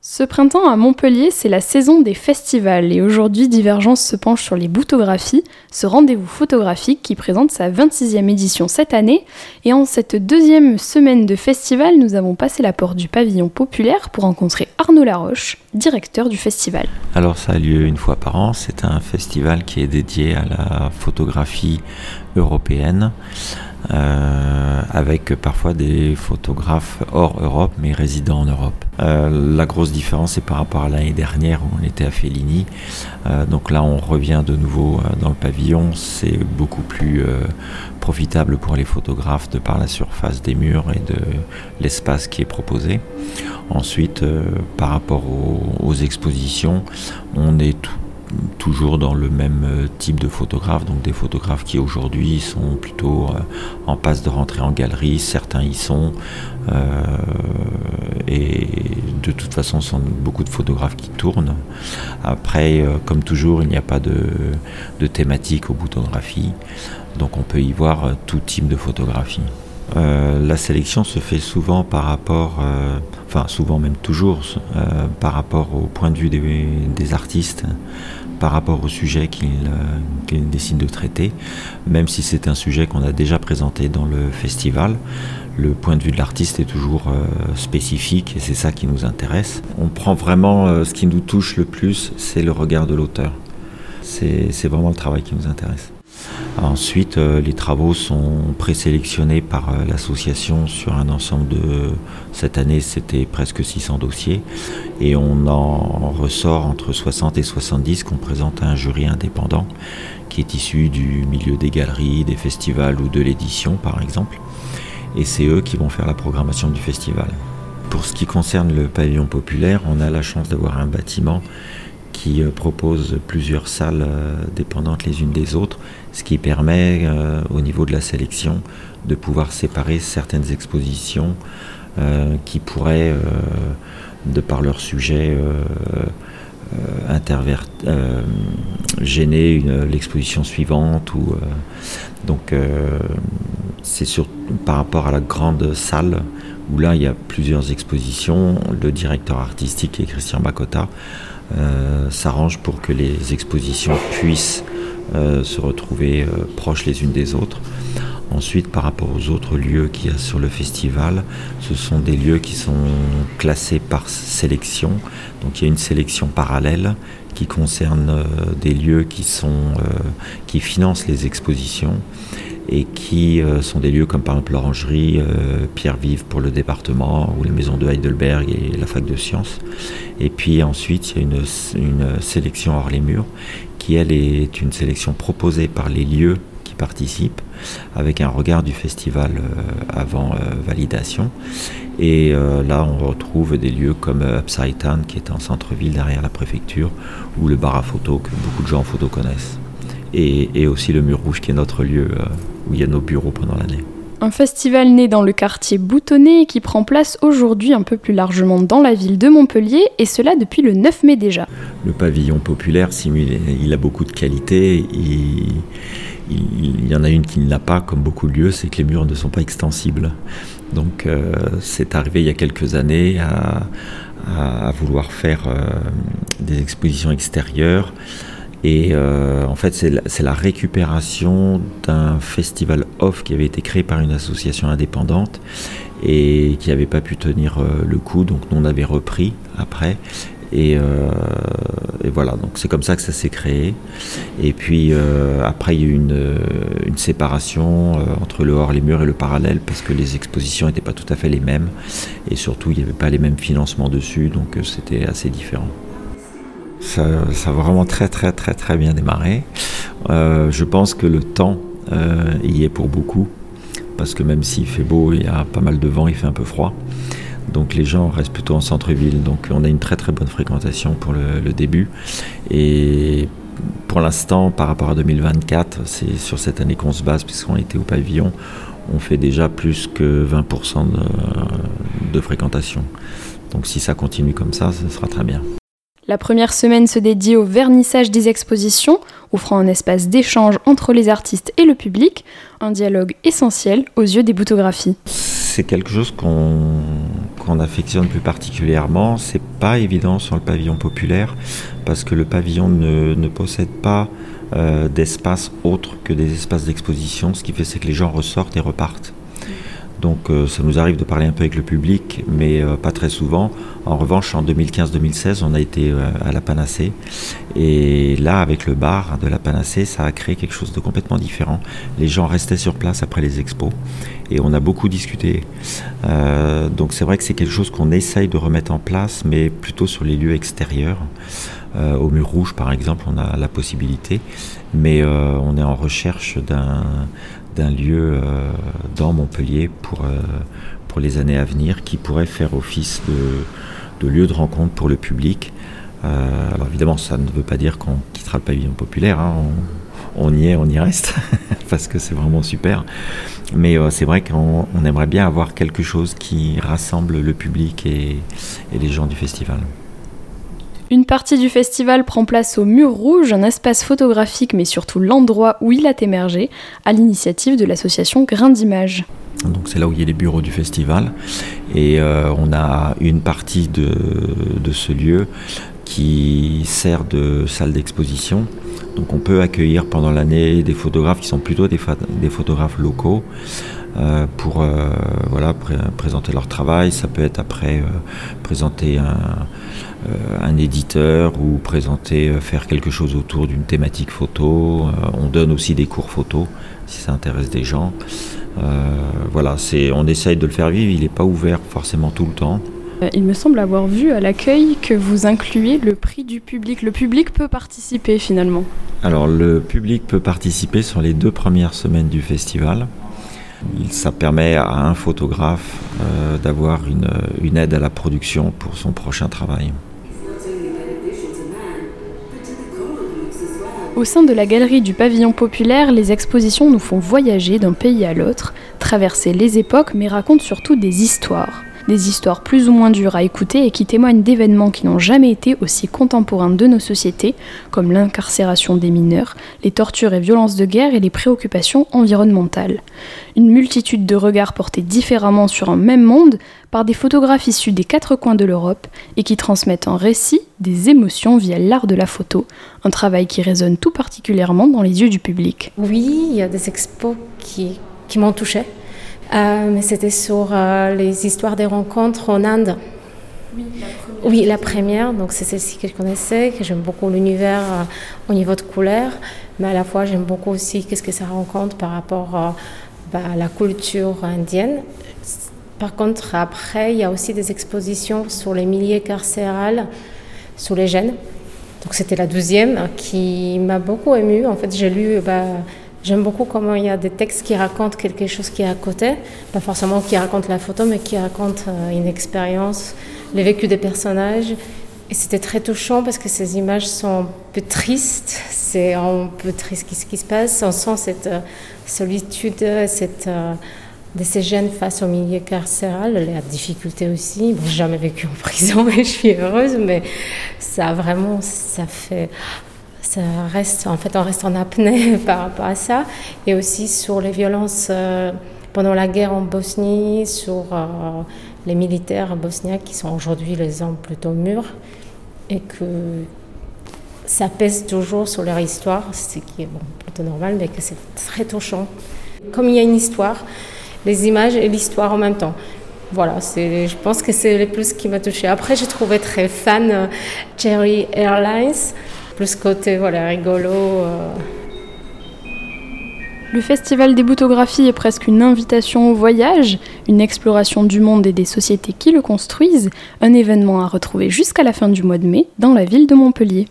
Ce printemps à Montpellier, c'est la saison des festivals et aujourd'hui Divergence se penche sur les boutographies, ce rendez-vous photographique qui présente sa 26e édition cette année. Et en cette deuxième semaine de festival, nous avons passé la porte du pavillon populaire pour rencontrer Arnaud Laroche, directeur du festival. Alors ça a lieu une fois par an, c'est un festival qui est dédié à la photographie européenne. Avec parfois des photographes hors Europe mais résidant en Europe. La grosse différence c'est par rapport à l'année dernière où on était à Fellini. Donc là on revient de nouveau dans le pavillon, c'est beaucoup plus profitable pour les photographes de par la surface des murs et de l'espace qui est proposé. Ensuite par rapport aux expositions, on est toujours dans le même type de photographes, donc des photographes qui aujourd'hui sont plutôt en passe de rentrer en galerie, certains y sont, et de toute façon ce sont beaucoup de photographes qui tournent. Après, comme toujours, il n'y a pas de thématique aux photographies, donc on peut y voir tout type de photographie. La sélection se fait souvent par rapport, souvent même toujours, par rapport au point de vue des artistes, par rapport au sujet qu'ils décident de traiter, même si c'est un sujet qu'on a déjà présenté dans le festival. Le point de vue de l'artiste est toujours spécifique et c'est ça qui nous intéresse. On prend vraiment, ce qui nous touche le plus, c'est le regard de l'auteur. C'est vraiment le travail qui nous intéresse. Ensuite, les travaux sont présélectionnés par l'association sur un ensemble de... Cette année, c'était presque 600 dossiers. Et on en ressort entre 60 et 70 qu'on présente à un jury indépendant qui est issu du milieu des galeries, des festivals ou de l'édition, par exemple. Et c'est eux qui vont faire la programmation du festival. Pour ce qui concerne le pavillon populaire, on a la chance d'avoir un bâtiment qui propose plusieurs salles dépendantes les unes des autres, ce qui permet au niveau de la sélection de pouvoir séparer certaines expositions qui pourraient, de par leur sujet, gêner l'exposition suivante. Donc c'est par rapport à la grande salle où là il y a plusieurs expositions. Le directeur artistique qui est Christian Bacota s'arrange pour que les expositions puissent se retrouver proches les unes des autres. Ensuite, par rapport aux autres lieux qu'il y a sur le festival, ce sont des lieux qui sont classés par sélection. Donc il y a une sélection parallèle qui concerne des lieux qui financent les expositions et qui sont des lieux comme par exemple l'Orangerie, Pierre Vive pour le département, ou les maisons de Heidelberg et la fac de sciences. Et puis ensuite, il y a une sélection hors les murs, qui elle est une sélection proposée par les lieux qui participent, avec un regard du festival avant validation. Et là, on retrouve des lieux comme Upside Down, qui est en centre-ville derrière la préfecture, ou le bar à photo, que beaucoup de gens en photo connaissent. Et aussi le Mur Rouge, qui est notre lieu où il y a nos bureaux pendant l'année. Un festival né dans le quartier Boutonnet et qui prend place aujourd'hui un peu plus largement dans la ville de Montpellier, et cela depuis le 9 mai déjà. Le pavillon populaire, il a beaucoup de qualités. Il y en a une qui ne l'a pas, comme beaucoup de lieux, c'est que les murs ne sont pas extensibles. Donc c'est arrivé il y a quelques années à vouloir faire des expositions extérieures. Et en fait, c'est la récupération d'un festival off qui avait été créé par une association indépendante et qui n'avait pas pu tenir le coup. Donc nous, on avait repris après. Et voilà, donc c'est comme ça que ça s'est créé. Et puis après, il y a eu une séparation entre le hors les murs et le parallèle, parce que les expositions n'étaient pas tout à fait les mêmes. Et surtout, il n'y avait pas les mêmes financements dessus, donc c'était assez différent. Ça a vraiment très très très très bien démarré. Je pense que le temps y est pour beaucoup, parce que même s'il fait beau, il y a pas mal de vent, il fait un peu froid. Donc les gens restent plutôt en centre-ville. Donc on a une très très bonne fréquentation pour le début. Et pour l'instant, par rapport à 2024, c'est sur cette année qu'on se base, puisqu'on était au pavillon, on fait déjà plus que 20% de fréquentation. Donc si ça continue comme ça, ce sera très bien. La première semaine se dédie au vernissage des expositions, offrant un espace d'échange entre les artistes et le public, un dialogue essentiel aux yeux des boutographies. C'est quelque chose qu'on qu'on affectionne plus particulièrement. C'est pas évident sur le pavillon populaire parce que le pavillon ne possède pas d'espace autre que des espaces d'exposition. Ce qui fait, c'est que les gens ressortent et repartent. Donc ça nous arrive de parler un peu avec le public, mais pas très souvent. En revanche, en 2015-2016, on a été à la Panacée. Et là, avec le bar de la Panacée, ça a créé quelque chose de complètement différent. Les gens restaient sur place après les expos. Et on a beaucoup discuté. Donc c'est vrai que c'est quelque chose qu'on essaye de remettre en place, mais plutôt sur les lieux extérieurs. Au Mur Rouge, par exemple, on a la possibilité. Mais on est en recherche d'un lieu dans Montpellier pour les années à venir qui pourrait faire office de lieu de rencontre pour le public. Alors évidemment, ça ne veut pas dire qu'on quittera le pavillon populaire, hein. On y est, on y reste, parce que c'est vraiment super. Mais c'est vrai qu'on aimerait bien avoir quelque chose qui rassemble le public et les gens du festival. Une partie du festival prend place au Mur Rouge, un espace photographique mais surtout l'endroit où il a émergé, à l'initiative de l'association Grain d'Images. Donc c'est là où il y a les bureaux du festival et on a une partie de ce lieu qui sert de salle d'exposition. Donc on peut accueillir pendant l'année des photographes qui sont plutôt des photographes locaux pour présenter leur travail. Ça peut être après présenter un éditeur ou faire quelque chose autour d'une thématique photo. On donne aussi des cours photo si ça intéresse des gens. On essaye de le faire vivre, il n'est pas ouvert forcément tout le temps. Il me semble avoir vu à l'accueil que vous incluez le prix du public. Le public peut participer finalement. Alors le public peut participer sur les 2 premières semaines du festival. Ça permet à un photographe d'avoir une aide à la production pour son prochain travail. Au sein de la galerie du pavillon populaire, les expositions nous font voyager d'un pays à l'autre, traverser les époques, mais racontent surtout des histoires. Des histoires plus ou moins dures à écouter et qui témoignent d'événements qui n'ont jamais été aussi contemporains de nos sociétés, comme l'incarcération des mineurs, les tortures et violences de guerre et les préoccupations environnementales. Une multitude de regards portés différemment sur un même monde par des photographes issus des 4 coins de l'Europe et qui transmettent en récit des émotions via l'art de la photo, un travail qui résonne tout particulièrement dans les yeux du public. Oui, il y a des expos qui m'ont touchée. Mais c'était sur les histoires des rencontres en Inde. Oui, la première. Donc c'est celle-ci que je connaissais, que j'aime beaucoup l'univers au niveau de couleurs, mais à la fois j'aime beaucoup aussi qu'est-ce que ça rencontre par rapport à la culture indienne. Par contre, après, il y a aussi des expositions sur les milieux carcérales, sur les jeunes. Donc c'était la 12e qui m'a beaucoup émue. En fait, j'ai lu... J'aime beaucoup comment il y a des textes qui racontent quelque chose qui est à côté, pas forcément qui racontent la photo, mais qui racontent une expérience, le vécu des personnages. Et c'était très touchant parce que ces images sont un peu tristes, c'est un peu triste ce qui se passe. On sent cette solitude, de ces jeunes face au milieu carcéral, la difficulté aussi. Bon, j'ai jamais vécu en prison et je suis heureuse, mais ça reste, en fait, on reste en apnée par rapport à ça. Et aussi sur les violences pendant la guerre en Bosnie, sur les militaires bosniaques qui sont aujourd'hui les hommes plutôt mûrs et que ça pèse toujours sur leur histoire, ce qui est plutôt normal, mais que c'est très touchant. Comme il y a une histoire, les images et l'histoire en même temps. Voilà, je pense que c'est le plus qui m'a touchée. Après, j'ai trouvé très fan Cherry Airlines, plus côté rigolo. Le Festival des Boutographies est presque une invitation au voyage, une exploration du monde et des sociétés qui le construisent, un événement à retrouver jusqu'à la fin du mois de mai dans la ville de Montpellier.